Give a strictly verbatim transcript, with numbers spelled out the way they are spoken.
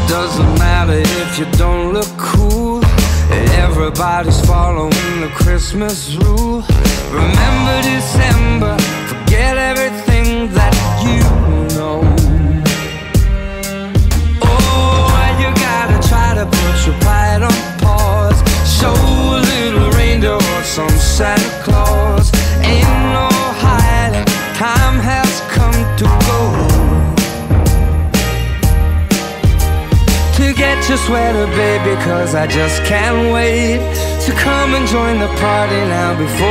Doesn't matter if you don't look cool. Everybody's following the Christmas rule. Remember December, forget everything that you know. Oh, you gotta try to put your pride on pause. Show a little reindeer or some Santa Claus. Ain't no hiding, time has come to go. To get your sweater, baby, cause I just can't wait to come and join the party now before